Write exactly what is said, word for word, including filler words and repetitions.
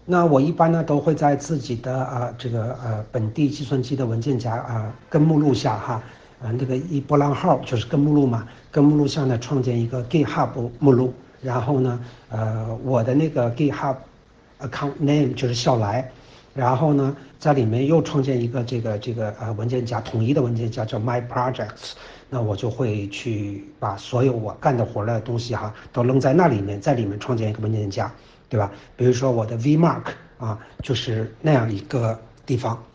那我一般呢都会在自己的啊、呃、这个呃本地计算机的文件夹啊、呃、根目录下哈，呃那个一波浪号就是根目录嘛，根目录下呢创建一个 GitHub 目录，然后呢呃我的那个 GitHub account name 就是小来，然后呢在里面又创建一个这个这个呃文件夹，统一的文件夹叫 My Projects，那我就会去把所有我干的活的东西哈都扔在那里面，在里面创建一个文件夹。对吧？比如说我的 V Mark 啊，就是那样一个地方。